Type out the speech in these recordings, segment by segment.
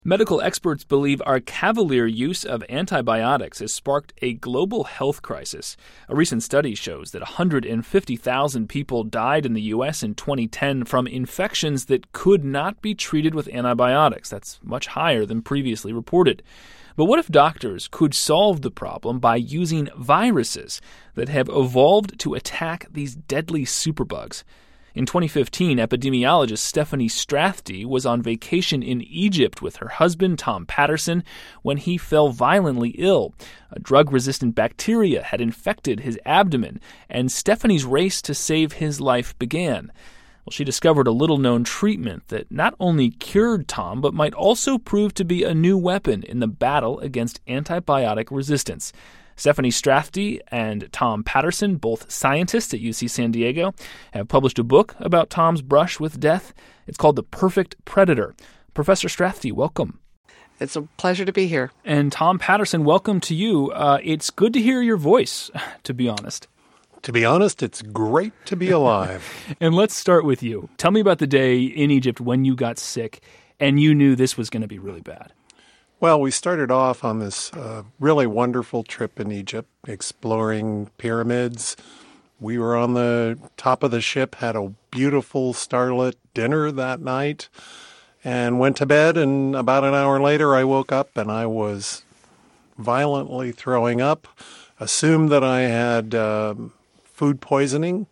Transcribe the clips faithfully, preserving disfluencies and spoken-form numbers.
Medical experts believe our cavalier use of antibiotics has sparked a global health crisis. A recent study shows that one hundred fifty thousand people died in the U S in twenty ten from infections that could not be treated with antibiotics. That's much higher than previously reported. But what if doctors could solve the problem by using viruses that have evolved to attack these deadly superbugs? In twenty fifteen, epidemiologist Stephanie Strathdee was on vacation in Egypt with her husband, Tom Patterson, when he fell violently ill. A drug-resistant bacteria had infected his abdomen, and Stephanie's race to save his life began. Well, she discovered a little-known treatment that not only cured Tom, but might also prove to be a new weapon in the battle against antibiotic resistance. Stephanie Strathdee and Tom Patterson, both scientists at U C San Diego, have published a book about Tom's brush with death. It's called The Perfect Predator. Professor Strathdee, welcome. It's a pleasure to be here. And Tom Patterson, welcome to you. Uh, it's good to hear your voice, to be honest. To be honest, it's great to be alive. And let's start with you. Tell me about the day in Egypt when you got sick and you knew this was going to be really bad. Well, we started off on this uh, really wonderful trip in Egypt, exploring pyramids. We were on the top of the ship, had a beautiful starlit dinner that night, and went to bed. And about an hour later, I woke up and I was violently throwing up, assumed that I had uh, food poisoning,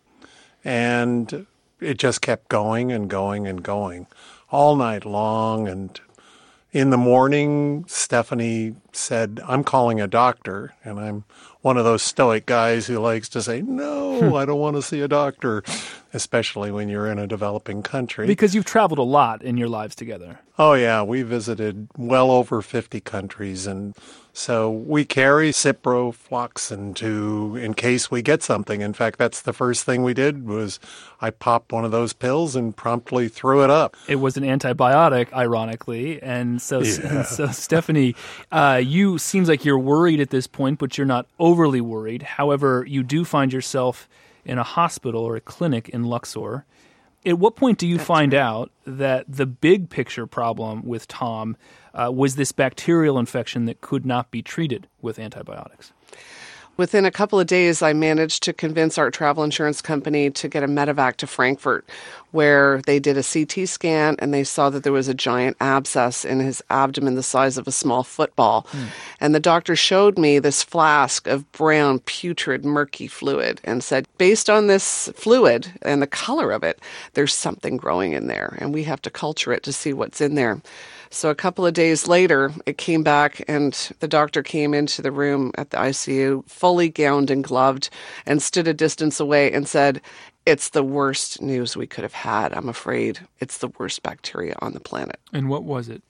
and it just kept going and going and going all night long. And in the morning, Stephanie said, I'm calling a doctor, and I'm one of those stoic guys who likes to say, no, I don't want to see a doctor, especially when you're in a developing country. Because you've traveled a lot in your lives together. Oh, yeah. We visited well over fifty countries, and so we carry ciprofloxacin to, in case we get something. In fact, that's the first thing we did was I popped one of those pills and promptly threw it up. It was an antibiotic, ironically. And so, Yeah. so Stephanie, uh, you seems like you're worried at this point, but you're not overly worried. However, you do find yourself in a hospital or a clinic in Luxor. At what point do you That's find right. out that the big picture problem with Tom uh, was this bacterial infection that could not be treated with antibiotics? Within a couple of days, I managed to convince our travel insurance company to get a medevac to Frankfurt, where they did a C T scan and they saw that there was a giant abscess in his abdomen the size of a small football. Mm. And the doctor showed me this flask of brown, putrid, murky fluid and said, based on this fluid and the color of it, there's something growing in there, and we have to culture it to see what's in there. So a couple of days later, it came back, and the doctor came into the room at the I C U, fully gowned and gloved, and stood a distance away and said, it's the worst news we could have had, I'm afraid. It's the worst bacteria on the planet. And what was it?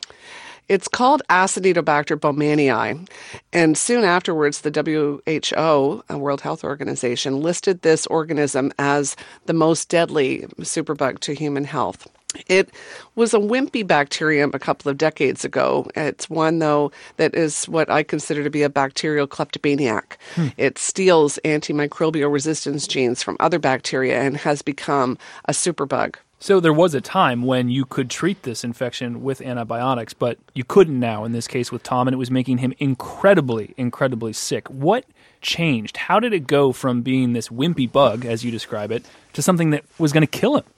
It's called Acinetobacter baumannii, and soon afterwards, the W H O, a World Health Organization, listed this organism as the most deadly superbug to human health. It was a wimpy bacterium a couple of decades ago. It's one, though, that is what I consider to be a bacterial kleptomaniac. Hmm. It steals antimicrobial resistance genes from other bacteria and has become a superbug. So there was a time when you could treat this infection with antibiotics, but you couldn't now in this case with Tom, and it was making him incredibly, incredibly sick. What changed? How did it go from being this wimpy bug, as you describe it, to something that was going to kill him?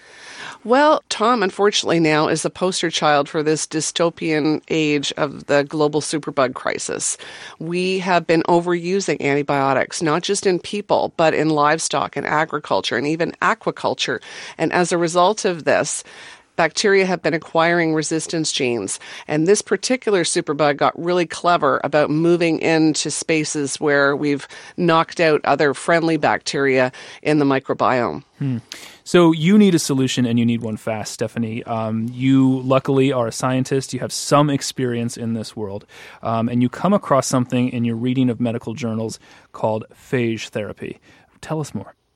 Well, Tom, unfortunately, now is the poster child for this dystopian age of the global superbug crisis. We have been overusing antibiotics, not just in people, but in livestock and agriculture and even aquaculture. And as a result of this, bacteria have been acquiring resistance genes, and this particular superbug got really clever about moving into spaces where we've knocked out other friendly bacteria in the microbiome. Hmm. So you need a solution, and you need one fast, Stephanie. Um, you luckily are a scientist. You have some experience in this world, um, and you come across something in your reading of medical journals called phage therapy. Tell us more.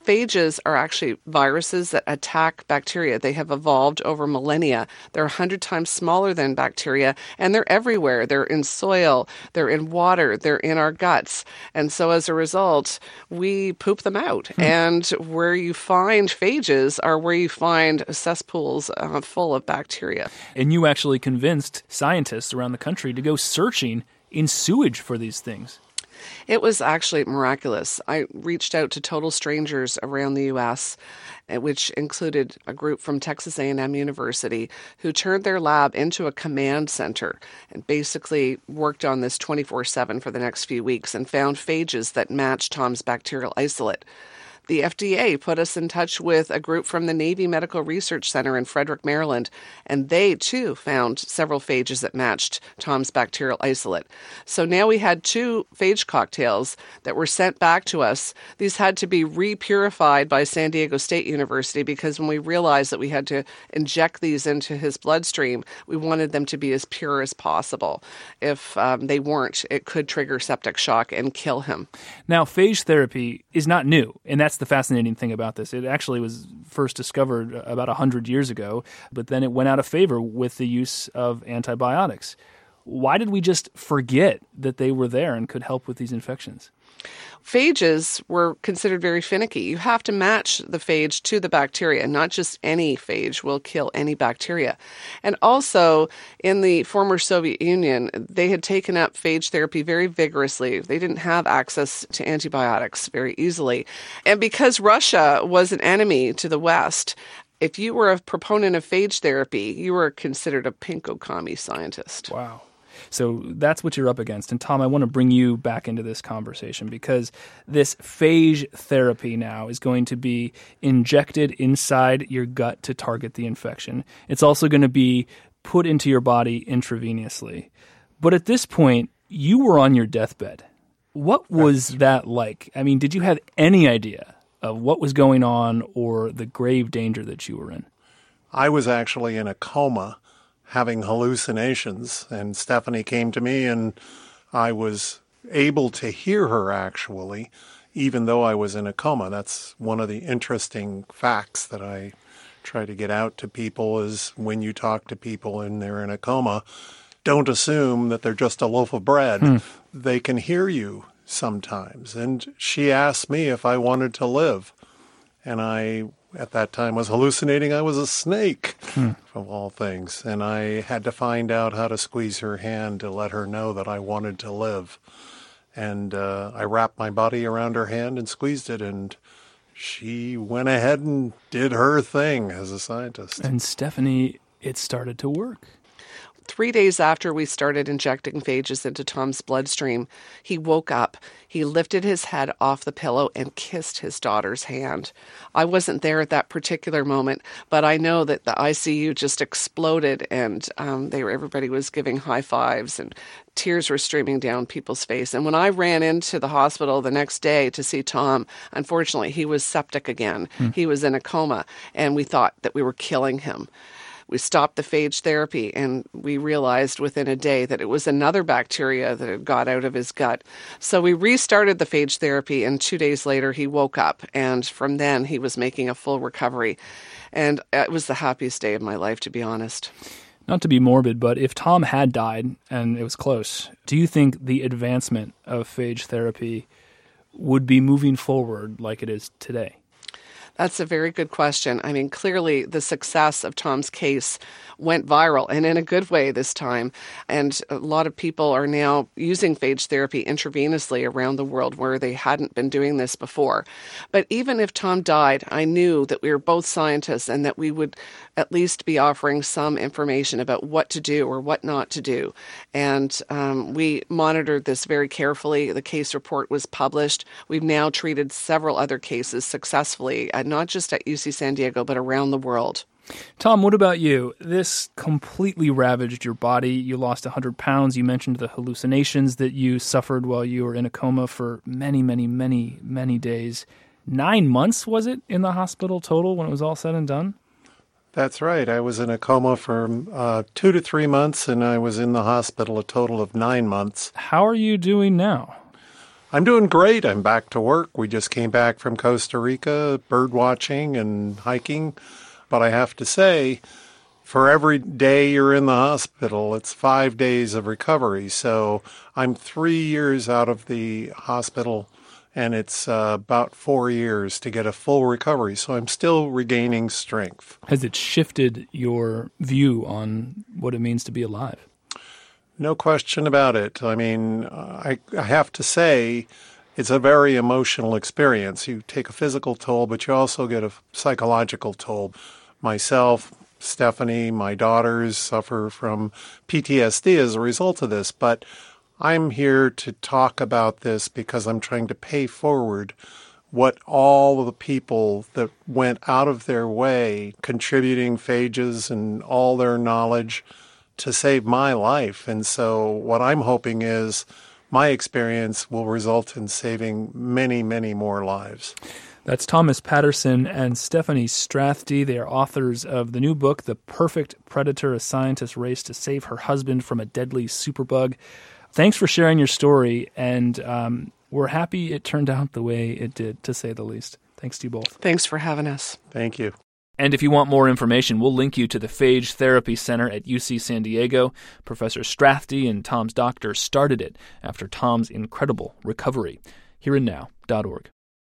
Phages are actually viruses that attack bacteria. They have evolved over millennia. They're one hundred times smaller than bacteria, and they're everywhere. They're in soil, they're in water, they're in our guts. And so as a result, we poop them out. Hmm. And where you find phages are where you find cesspools uh, full of bacteria. And you actually convinced scientists around the country to go searching in sewage for these things. It was actually miraculous. I reached out to total strangers around the U S, which included a group from Texas A and M University, who turned their lab into a command center and basically worked on this twenty-four seven for the next few weeks and found phages that matched Tom's bacterial isolate. The F D A put us in touch with a group from the Navy Medical Research Center in Frederick, Maryland, and they, too, found several phages that matched Tom's bacterial isolate. So now we had two phage cocktails that were sent back to us. These had to be re-purified by San Diego State University because when we realized that we had to inject these into his bloodstream, we wanted them to be as pure as possible. If um, they weren't, it could trigger septic shock and kill him. Now, phage therapy is not new, and that's the fascinating thing about this. It actually was first discovered about one hundred years ago, but then it went out of favor with the use of antibiotics. Why did we just forget that they were there and could help with these infections? Phages were considered very finicky. You have to match the phage to the bacteria. Not just any phage will kill any bacteria. And also, in the former Soviet Union, they had taken up phage therapy very vigorously. They didn't have access to antibiotics very easily. And because Russia was an enemy to the West, if you were a proponent of phage therapy, you were considered a pinko commie scientist. Wow. So that's what you're up against. And Tom, I want to bring you back into this conversation because this phage therapy now is going to be injected inside your gut to target the infection. It's also going to be put into your body intravenously. But at this point, you were on your deathbed. What was that like? I mean, did you have any idea of what was going on or the grave danger that you were in? I was actually in a coma, having hallucinations, and Stephanie came to me and I was able to hear her actually, even though I was in a coma. That's one of the interesting facts that I try to get out to people is when you talk to people and they're in a coma, don't assume that they're just a loaf of bread. Hmm. They can hear you sometimes. And she asked me if I wanted to live. And I at that time was hallucinating I was a snake, hmm. of all things. And I had to find out how to squeeze her hand to let her know that I wanted to live. And uh, I wrapped my body around her hand and squeezed it, and she went ahead and did her thing as a scientist. And Stephanie, it started to work. Three days after we started injecting phages into Tom's bloodstream, he woke up. He lifted his head off the pillow and kissed his daughter's hand. I wasn't there at that particular moment, but I know that the I C U just exploded, and um, they were, everybody was giving high fives, and tears were streaming down people's face. And when I ran into the hospital the next day to see Tom, unfortunately, he was septic again. Hmm. He was in a coma, and we thought that we were killing him. We stopped the phage therapy, and we realized within a day that it was another bacteria that had got out of his gut. So we restarted the phage therapy, and two days later he woke up, and from then he was making a full recovery. And it was the happiest day of my life, to be honest. Not to be morbid, but if Tom had died, and it was close, do you think the advancement of phage therapy would be moving forward like it is today? That's a very good question. I mean, clearly the success of Tom's case went viral, and in a good way this time. And a lot of people are now using phage therapy intravenously around the world where they hadn't been doing this before. But even if Tom died, I knew that we were both scientists and that we would at least be offering some information about what to do or what not to do. And um, we monitored this very carefully. The case report was published. We've now treated several other cases successfully, not just at U C San Diego, but around the world. Tom, what about you? This completely ravaged your body. You lost one hundred pounds. You mentioned the hallucinations that you suffered while you were in a coma for many, many, many, many days. Nine months, was it, in the hospital total when it was all said and done? That's right. I was in a coma for uh, two to three months, and I was in the hospital a total of nine months. How are you doing now? I'm doing great. I'm back to work. We just came back from Costa Rica, bird watching and hiking. But I have to say, for every day you're in the hospital, it's five days of recovery. So I'm three years out of the hospital, and it's uh, about four years to get a full recovery. So I'm still regaining strength. Has it shifted your view on what it means to be alive? No question about it. I mean, I, I have to say, it's a very emotional experience. You take a physical toll, but you also get a psychological toll. Myself, Stephanie, my daughters suffer from P T S D as a result of this, but I'm here to talk about this because I'm trying to pay forward what all the people that went out of their way, contributing phages and all their knowledge to save my life. And so what I'm hoping is my experience will result in saving many, many more lives. That's Thomas Patterson and Stephanie Strathdee. They are authors of the new book, The Perfect Predator, A Scientist's Race to Save Her Husband from a Deadly Superbug. Thanks for sharing your story, and um, we're happy it turned out the way it did, to say the least. Thanks to you both. Thanks for having us. Thank you. And if you want more information, we'll link you to the Phage Therapy Center at U C San Diego. Professor Strathdee and Tom's doctor started it after Tom's incredible recovery. here and now dot org.